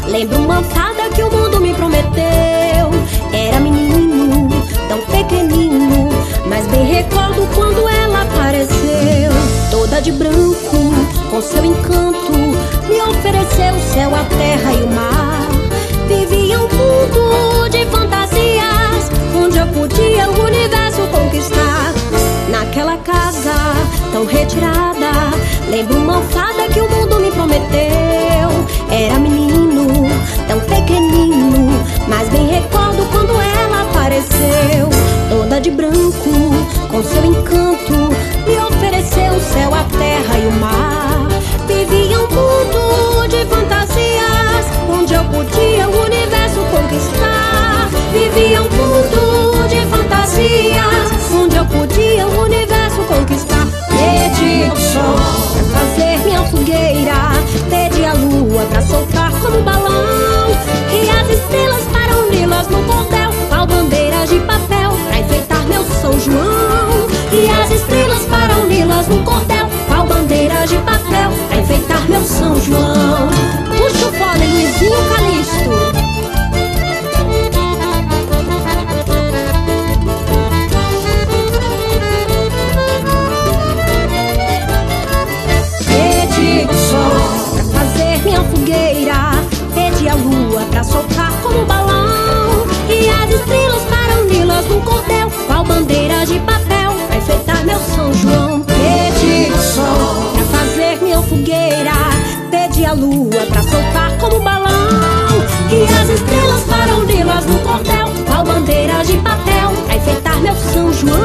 Lembro uma fada que o mundo me prometeu. Era menino, tão pequenino, mas bem recordo quando ela apareceu. Toda de branco, com seu encanto, me ofereceu o céu, a terra e o mar. Vivia um mundo de fantasias, onde eu podia o universo conquistar. Naquela casa tão retirada, lembro uma fada que o mundo me prometeu. Era menino, tão pequenino, mas bem recordo quando ela apareceu. Toda de branco, com seu encanto, me ofereceu o céu, a terra e o mar. Vivia um mundo de fantasias, onde eu podia o universo conquistar. Vivia um mundo de fantasias, onde eu podia o universo conquistar. Pedi o sol pra fazer minha fogueira, pedi a lua pra soltar como balão, e as estrelas para uni-las no cordel, qual bandeiras de papel pra enfeitar meu São João. E as estrelas para uni-las no cordel, qual bandeiras de papel pra enfeitar meu São João. Puxa o fole, Luizinho Calixto. Pedi a lua pra soltar como balão, e as estrelas para uni-las num cordel, qual bandeira de papel pra enfeitar meu São João. Pedi o sol pra fazer minha fogueira, pedi a lua pra soltar como balão, e as estrelas para uni-las num cordel, qual bandeira de papel pra enfeitar meu São João.